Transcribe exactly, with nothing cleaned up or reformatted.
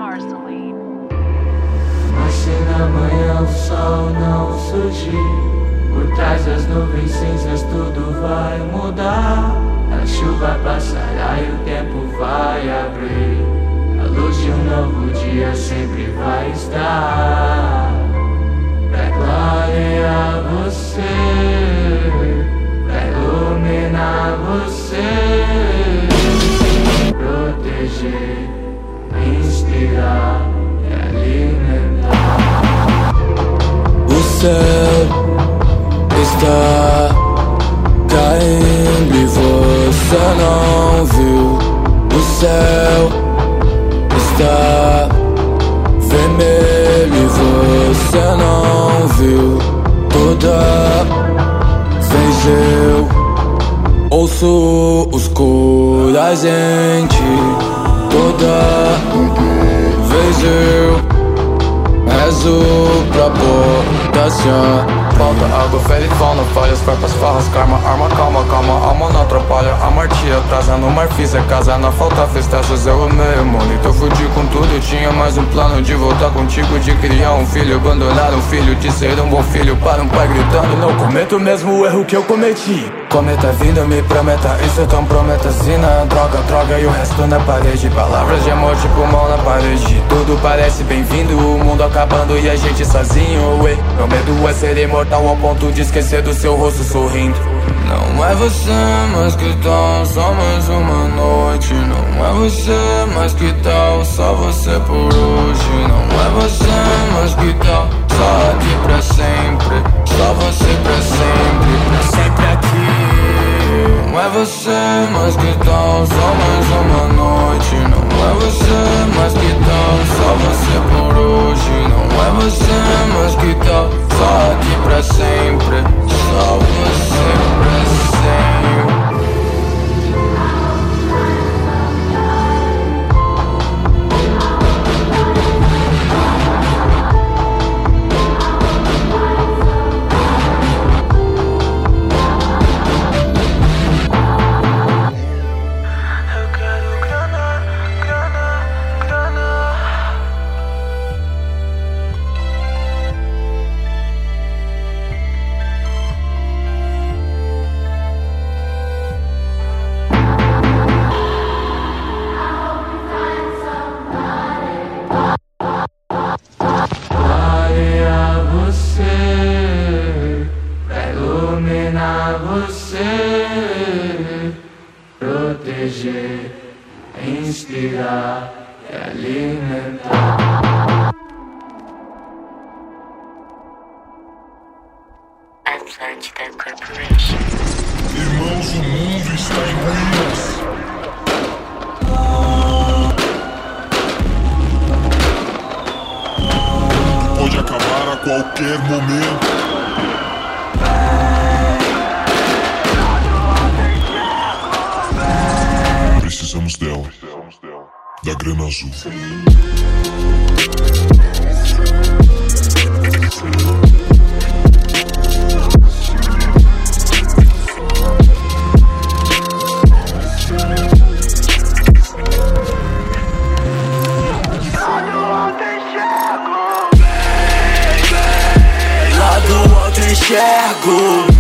Marceline. Mas se na manhã o sol não surgir, por trás das nuvens cinzas tudo vai mudar. A chuva passará e o tempo vai abrir. A luz de um novo dia sempre vai estar pra clarear você, pra iluminar você, proteger, inspirar e alimentar. O céu está caindo e você não viu. O céu está vermelho e você não viu. Toda vez eu ouço os corais em ti. Toda vez eu rezo pra potência. Falta água, fere fauna, falhas, farpas, farras, karma, arma, calma, calma, alma não atrapalha, a martia, trazendo marfis, é casa, não falta festachos, eu amei o mundo, então fudi com tudo, tinha mais um plano de voltar contigo, de criar um filho, abandonar um filho, de ser um bom filho para um pai gritando, não cometo o mesmo erro que eu cometi. Cometa vindo, me prometa, isso então prometa, sina, droga, droga e o resto na parede, palavras de amor tipo mão na parede, tudo parece bem-vindo, o mundo acabando e a gente sozinho, ué, meu medo é ser imortal ao ponto de esquecer do seu rosto sorrindo. Não é você, mas que tal, só mais uma noite. Não é você, mas que tal, só você por hoje. Não é você, mas que tal, só aqui pra sempre. Só você pra sempre, pra sempre aqui. Não é você, mas que tal, só mais uma noite. Não é você, mas que tal, só você por hoje. Não é você, mas que tal, só aqui pra sempre. Só você pra sempre. Proteger, inspirar e alimentar. Atlântida Corporation. Irmãos, o mundo está em ruínas. Pode acabar a qualquer momento. Precisamos dela, da grana azul. Lá do alto enxergo.